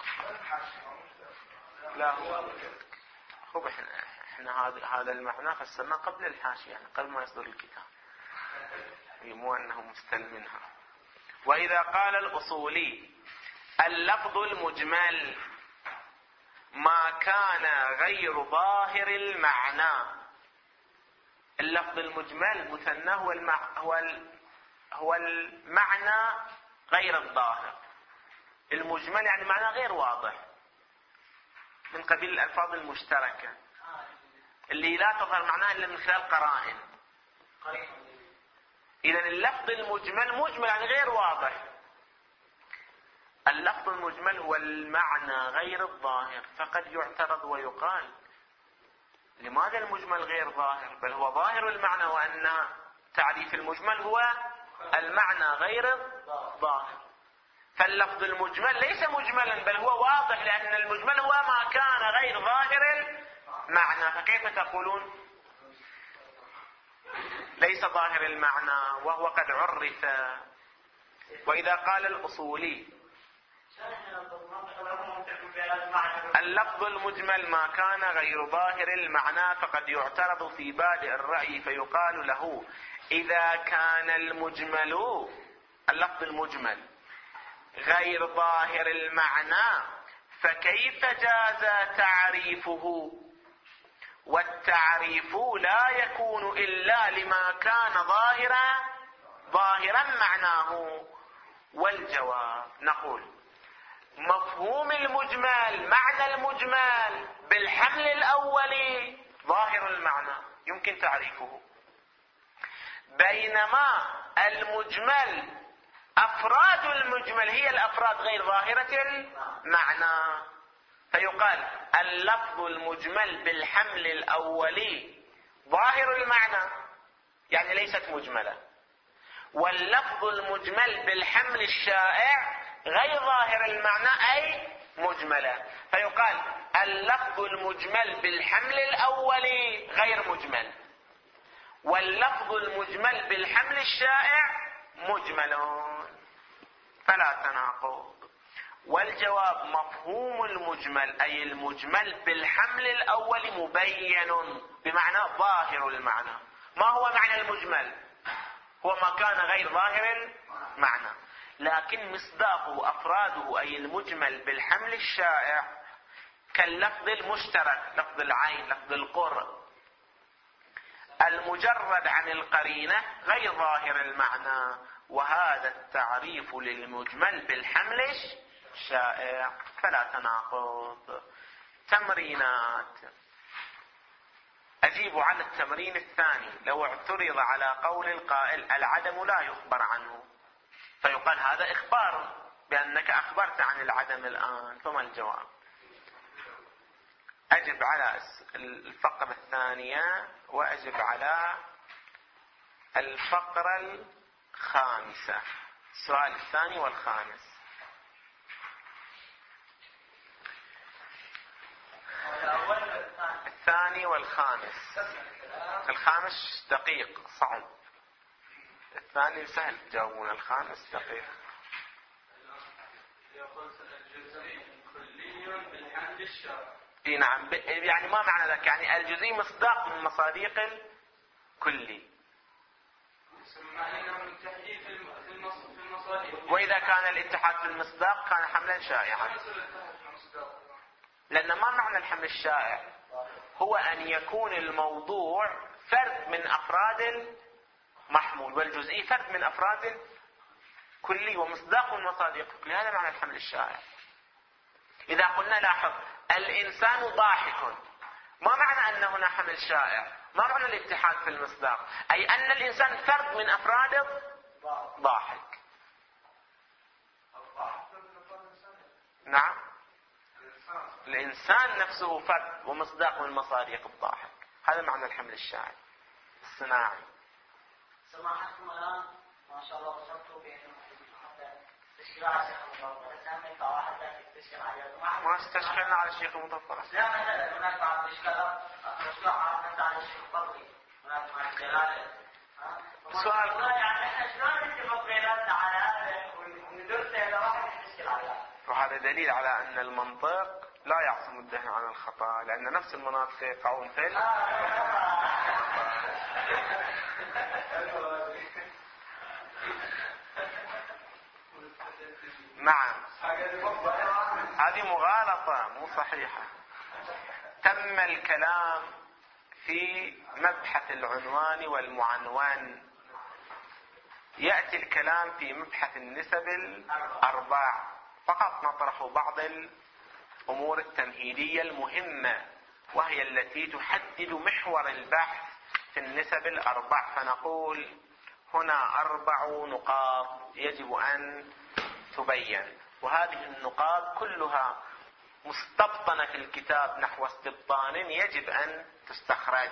لا هو احنا هذا المعنى فسرناه قبل الحاشية، يعني قبل ما يصدر الكتاب، مو أنه مستلمنها. وإذا قال الأصولي اللفظ المجمل ما كان غير ظاهر المعنى. اللفظ المجمل مثنى هو المعنى غير الظاهر. المجمل يعني معنى غير واضح، من قبيل الألفاظ المشتركة اللي لا تظهر معناها إلا من خلال قرائن. إذن اللفظ المجمل مجمل يعني غير واضح. اللفظ المجمل هو المعنى غير الظاهر، فقد يعترض ويقال لماذا المجمل غير ظاهر؟ بل هو ظاهر المعنى، وأن تعريف المجمل هو المعنى غير الظاهر. فاللفظ المجمل ليس مجملا بل هو واضح، لأن المجمل هو ما كان غير ظاهر المعنى. فكيف تقولون ليس ظاهر المعنى وهو قد عرف؟ وإذا قال الأصولي اللفظ المجمل ما كان غير ظاهر المعنى فقد يعترض في بادئ الرأي فيقال له إذا كان المجمل اللفظ المجمل غير ظاهر المعنى فكيف جاز تعريفه؟ والتعريف لا يكون إلا لما كان ظاهرا معناه. والجواب نقول مفهوم المجمل معنى المجمل بالحمل الأولي ظاهر المعنى يمكن تعريفه، بينما المجمل أفراد المجمل هي الأفراد غير ظاهرة المعنى. فيقال اللفظ المجمل بالحمل الأولي ظاهر المعنى يعني ليست مجملة، واللفظ المجمل بالحمل الشائع غير ظاهر المعنى أي مجملة. فيقال اللفظ المجمل بالحمل الأولي غير مجمل، واللفظ المجمل بالحمل الشائع مجمل، فلا تناقض. والجواب مفهوم المجمل أي المجمل بالحمل الأول مبين بمعنى ظاهر المعنى. ما هو معنى المجمل؟ هو ما كان غير ظاهر المعنى. لكن مصداقه أفراده أي المجمل بالحمل الشائع كاللفظ المشترك، لفظ العين، لفظ القرء، المجرد عن القرينة غير ظاهر المعنى، وهذا التعريف للمجمل بالحمل الشائع فلا تناقض. تمرينات. أجيب على التمرين الثاني. لو اعترض على قول القائل العدم لا يخبر عنه، فيقال هذا إخبار بأنك أخبرت عن العدم الآن، فما الجواب؟ أجب على الفقرة الثانية وأجب على الفقرة الخامسة، السؤال الثاني والخامس. الثاني والخامس. الخامس دقيق صعب، الثاني سهل تجاوبون، الخامس دقيق. اي نعم، يعني ما معنى ذلك؟ يعني الجزئي مصداق من مصادق الكلي. واذا كان الاتحاد في المصداق كان حملا شائعا، لان ما معنى الحمل الشائع؟ هو ان يكون الموضوع فرد من افراد المحمول، والجزئي فرد من افراد الكلي ومصداق من مصادق الكلي، هذا معنى الحمل الشائع. اذا قلنا لاحظ الانسان ضاحك، ما معنى ان هنا حمل شائع؟ ما معنى الاتحاد في المصداق؟ اي ان الانسان فرد من افراد ضاحك. نعم، الانسان نفسه فرد ومصداق من مصادق الضاحك، هذا معنى الحمل الشائع الصناعي. سماحتكم الان ما شاء الله وصلتوا بين استشراع شيخ ما استشكلنا على الشيخ المظفر. لا مثلا هناك بعض الاشكالات مشروع عرضنا على الشيخ الفضلي، هناك مع الجلاله. السؤال يعني احنا شلون نتفق بيناتنا على هذا وندرسه الى واحد نشكل عليه؟ وهذا دليل على ان المنطق لا يعصم الذهن عن الخطا، لان نفس المناطق يقعون في نعم، هذه مغالطة مو صحيحة. تم الكلام في مبحث العنوان والمعنون، يأتي الكلام في مبحث النسب الأرباع، فقط نطرح بعض الأمور التمهيدية المهمة وهي التي تحدد محور البحث في النسب الأرباع. فنقول هنا 4 نقاط يجب أن تبين، وهذه النقاط كلها مستبطنة في الكتاب نحو استبطان يجب أن تستخرج.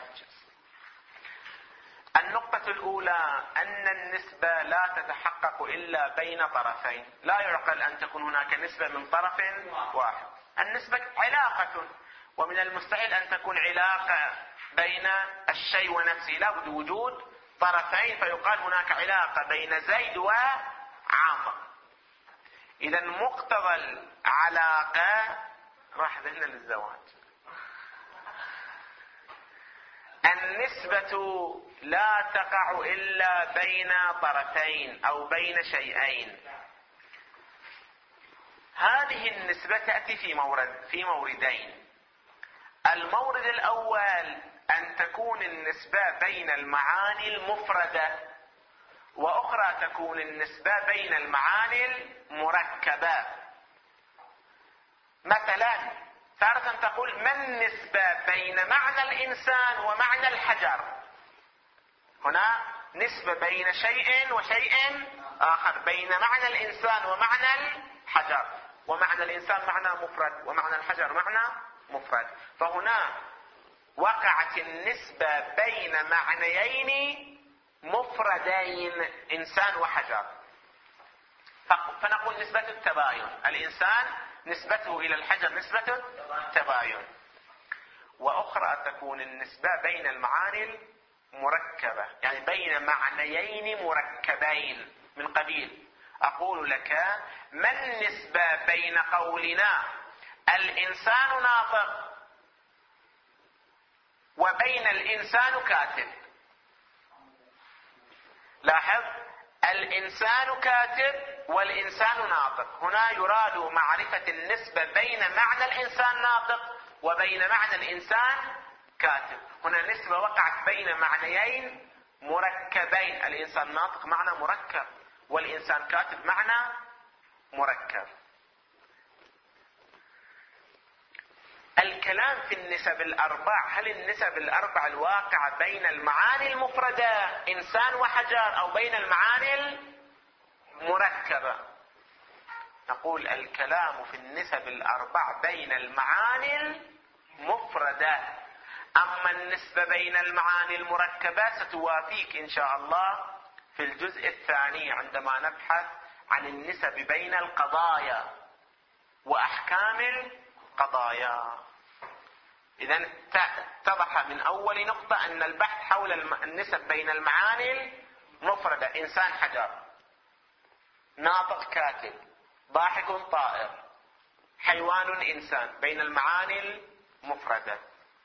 النقطة الأولى أن النسبة لا تتحقق إلا بين طرفين، لا يعقل أن تكون هناك نسبة من طرف واحد. النسبة علاقة، ومن المستحيل أن تكون علاقة بين الشيء ونفسه، لا بد وجود طرفين فيقال هناك علاقة بين زيد وعامر. إذا مقتضى العلاقة راح ذهن للزواج. النسبة لا تقع إلا بين طرفين أو بين شيئين. هذه النسبة تأتي في موردين. المورد الأول أن تكون النسبة بين المعاني المفردة، وأخرى تكون النسبة بين المعاني المركبة. مثلا تارة تقول ما النسبة بين معنى الإنسان ومعنى الحجر؟ هنا نسبة بين شيء وشيء آخر، بين معنى الإنسان ومعنى الحجر، ومعنى الإنسان معنى مفرد ومعنى الحجر معنى مفرد، فهنا وقعت النسبة بين معنيين مفردين إنسان وحجر. فنقول نسبة التباين، الإنسان نسبته إلى الحجر نسبة التباين. وأخرى تكون النسبة بين المعاني المركبة، يعني بين معنيين مركبين، من قبيل أقول لك ما النسبة بين قولنا الإنسان ناطق وبين الإنسان كاتب؟ لاحظ الإنسان كاتب والإنسان ناطق. هنا يراد معرفة النسبة بين معنى الإنسان ناطق وبين معنى الإنسان كاتب. هنا نسبة وقعت بين معنيين مركبين، الإنسان ناطق معنى مركب والإنسان كاتب معنى مركب. الكلام في النسب الأربع، هل النسب الأربع الواقعة بين المعاني المفردة إنسان وحجر أو بين المعاني المركبة؟ نقول الكلام في النسب الأربع بين المعاني المفردة، أما النسبة بين المعاني المركبة ستوافيك إن شاء الله في الجزء الثاني عندما نبحث عن النسب بين القضايا وأحكام القضايا. إذن اتضح من أول نقطة أن البحث حول النسب بين المعاني المفردة إنسان حجر، ناطق كاتب، ضاحك طائر، حيوان إنسان، بين المعاني المفردة.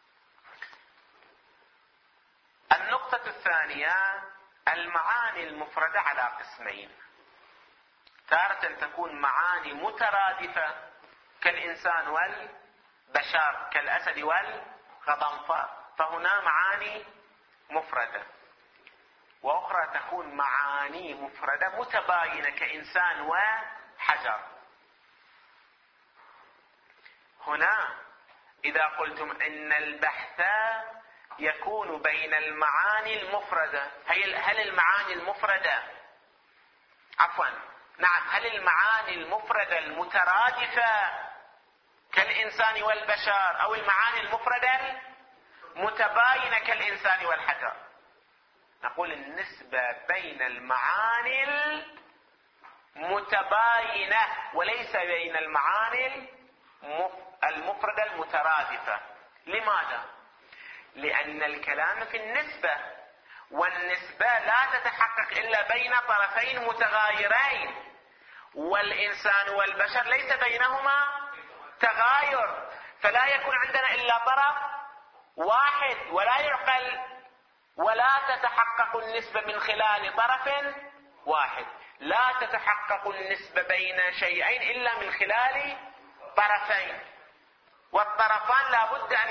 النقطة الثانية المعاني المفردة على قسمين، تارة تكون معاني مترادفة كالإنسان والبشر كالأسد والغضنفر، فهنا معاني مفردة، وأخرى تكون معاني مفردة متباينة كإنسان وحجر. هنا إذا قلتم إن البحث يكون بين المعاني المفردة، هل المعاني المفردة هل المعاني المفردة المترادفة كالإنسان والبشر أو المعاني المفردة المتباينة كالإنسان والحجر؟ نقول النسبة بين المعاني المتباينة وليس بين المعاني المفردة المترادفة. لماذا؟ لأن الكلام في النسبة، والنسبة لا تتحقق إلا بين طرفين متغايرين، والإنسان والبشر ليس بينهما تغاير، فلا يكون عندنا إلا طرف واحد ولا يعقل، ولا تتحقق النسبة من خلال طرف واحد. لا تتحقق النسبة بين شيئين إلا من خلال طرفين، والطرفان لا بد أن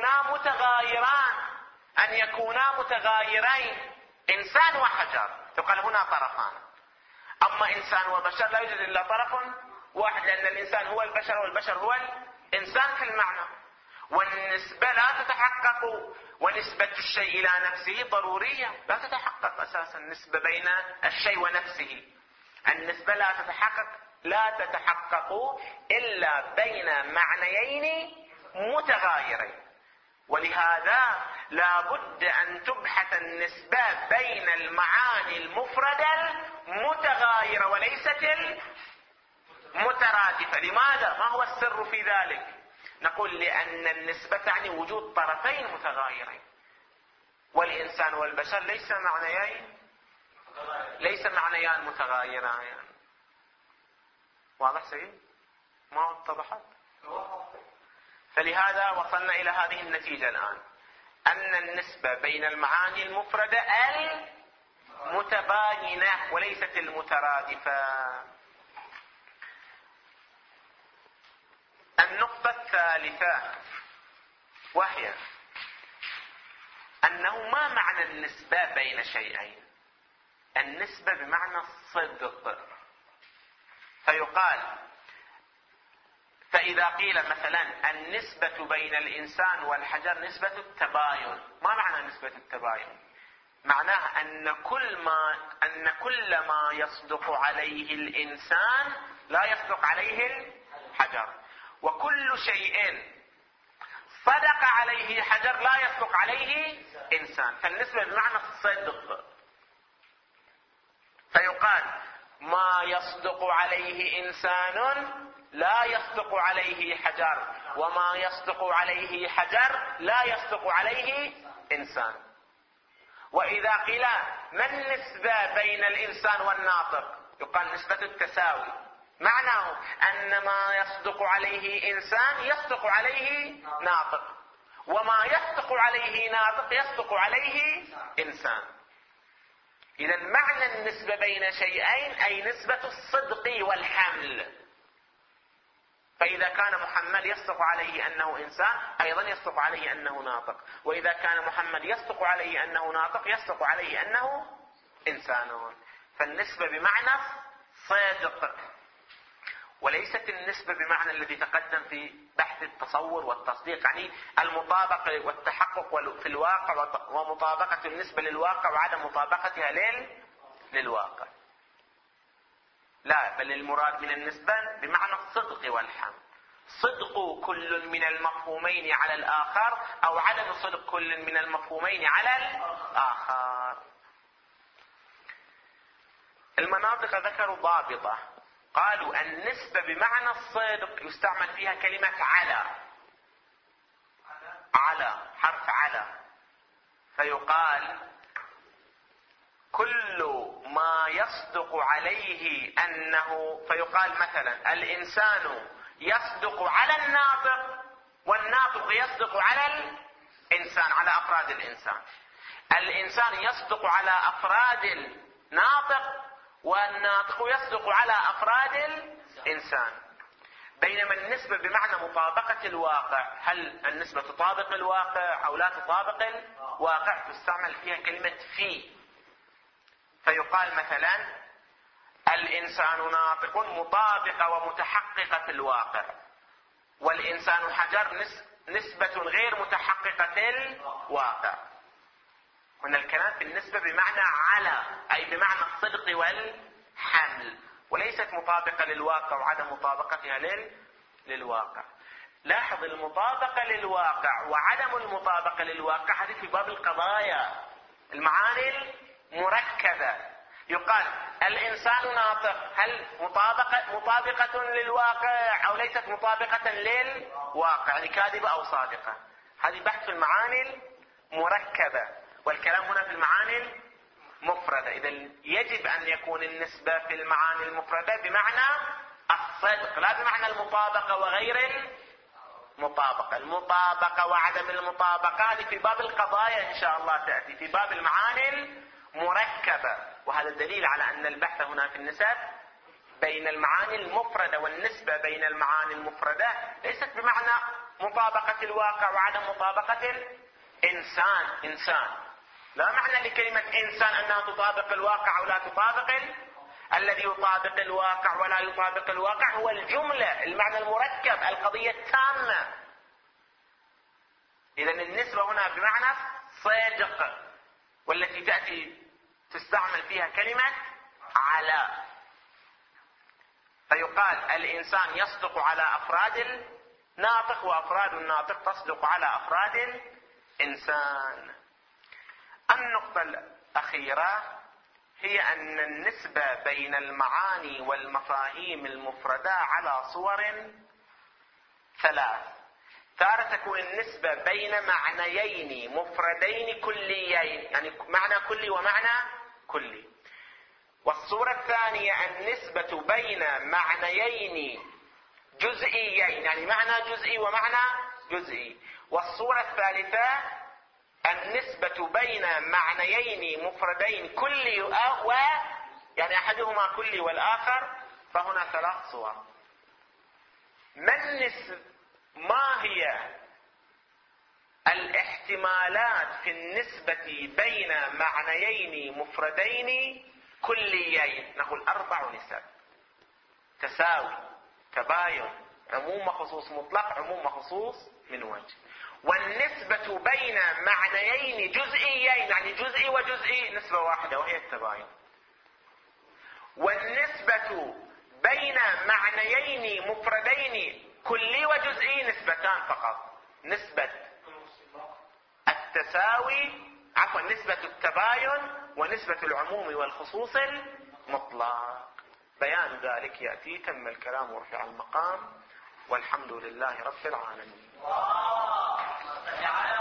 يكونا متغايرين، إنسان وحجر، يقال هنا طرفان. أما إنسان وبشر لا يوجد إلا طرف واحد، لأن الإنسان هو البشر والبشر هو الإنسان في المعنى. والنسبة لا تتحقق، ونسبة الشيء إلى نفسه ضرورية، لا تتحقق أساسا النسبة بين الشيء ونفسه. النسبة لا تتحقق إلا بين معنيين متغايرين، ولهذا لا بد أن تبحث النسبة بين المعاني المفردة المتغايرة وليست المترادفة. لماذا؟ ما هو السر في ذلك؟ نقول لأن النسبة تعني وجود طرفين متغايرين، والإنسان والبشر ليس معنيان متغايران. واضح سيد؟ ما اتضحت؟ فلهذا وصلنا إلى هذه النتيجة الآن، أن النسبة بين المعاني المفردة المتباينة وليست المترادفة. النقطة الثالثة وهي أنه ما معنى النسبة بين شيئين؟ النسبة بمعنى الصدق، فيقال فإذا قيل مثلا النسبة بين الإنسان والحجر نسبة التباين، ما معنى نسبة التباين؟ معناه أن كل ما يصدق عليه الإنسان لا يصدق عليه الحجر، وكل شيء صدق عليه حجر لا يصدق عليه إنسان. فالنسبة بمعنى الصدق، فيقال ما يصدق عليه إنسان لا يصدق عليه حجر، وما يصدق عليه حجر لا يصدق عليه إنسان. وإذا قيل ما النسبة بين الإنسان والناطق؟ يقال نسبة التساوي، معناه أن ما يصدق عليه إنسان يصدق عليه ناطق، وما يصدق عليه ناطق يصدق عليه إنسان. إذا معنى النسبة بين شيئين أي نسبة الصدق والحمل. فإذا كان محمد يصدق عليه أنه إنسان أيضا يصدق عليه أنه ناطق، وإذا كان محمد يصدق عليه أنه ناطق يصدق عليه أنه إنسان. فالنسبة بمعنى صدق، وليست النسبة بمعنى الذي تقدم في بحث التصور والتصديق، يعني المطابقة والتحقق في الواقع ومطابقة النسبة للواقع وعدم مطابقتها للواقع. لا، بل المراد من النسبة بمعنى الصدق والحمل. صدق كل من المفهومين على الآخر أو عدم صدق كل من المفهومين على الآخر. المناطق ذكروا ضابطة، قالوا النسبة بمعنى الصدق يستعمل فيها كلمة على حرف على، فيقال كل ما يصدق عليه أنه، فيقال مثلا الإنسان يصدق على الناطق والناطق يصدق على الإنسان، على أفراد الإنسان. الإنسان يصدق على أفراد الناطق والناطق يصدق على أفراد الإنسان. بينما النسبة بمعنى مطابقة الواقع، هل النسبة تطابق الواقع أو لا تطابق الواقع، تستعمل فيها كلمة في. فيقال مثلا الإنسان ناطق مطابقة ومتحققة في الواقع، والإنسان حجر نسبة غير متحققة في الواقع. هنا الكلام في النسبة بمعنى على، أي بمعنى الصدق والحمل، وليست مطابقة للواقع وعدم مطابقتها للواقع. لاحظ المطابقة للواقع وعدم المطابقة للواقع هذه في باب القضايا، المعاني المركبة. يقال الإنسان ناطق، هل مطابقة للواقع أو ليست مطابقة للواقع، يعني كاذبة أو صادقة. هذه بحث في المعاني المركبة، والكلام هنا في المعاني المفردة. إذا يجب أن يكون النسبة في المعاني المفردة بمعنى الصدق، لا بمعنى المطابقة وغير المطابقة. المطابقة وعدم المطابقة هذه في باب القضايا إن شاء الله تأتي، في باب المعاني المركبة. وهذا الدليل على أن البحث هنا في النسب بين المعاني المفردة، والنسبة بين المعاني المفردة ليست بمعنى مطابقة الواقع وعدم مطابقة الإنسان. لا معنى لكلمة إنسان أنها تطابق الواقع أو لا تطابق. الذي يطابق الواقع ولا يطابق الواقع هو الجملة، المعنى المركب، القضية التامة. إذا النسبة هنا بمعنى صدق، والتي تأتي تستعمل فيها كلمة على. فيقال الإنسان يصدق على أفراد الناطق وأفراد الناطق تصدق على أفراد الإنسان. النقطة الأخيرة هي أن النسبة بين المعاني والمفاهيم المفردة على صور ثلاث. تارة تكون النسبة بين معنيين مفردين كليين، يعني معنى كلي ومعنى كلي. والصورة الثانية النسبة بين معنيين جزئيين، يعني معنى جزئي ومعنى جزئي. والصورة الثالثة النسبة بين معنيين مفردين كلي يعني أحدهما كلي والآخر، فهنا ثلاث صور. ما هي الاحتمالات في النسبة بين معنيين مفردين كليين؟ نقول 4 نسب: تساوي، تباين، عموم وخصوص مطلق، عموم وخصوص من وجه. والنسبة بين معنيين جزئيين، يعني جزئي وجزئي، نسبة واحدة وهي التباين. والنسبة بين معنيين مفردين كلي وجزئي نسبتان فقط: نسبة التساوي، نسبة التباين، ونسبة العموم والخصوص المطلق. بيان ذلك يأتي. تم الكلام ورفع المقام، والحمد لله رب العالمين.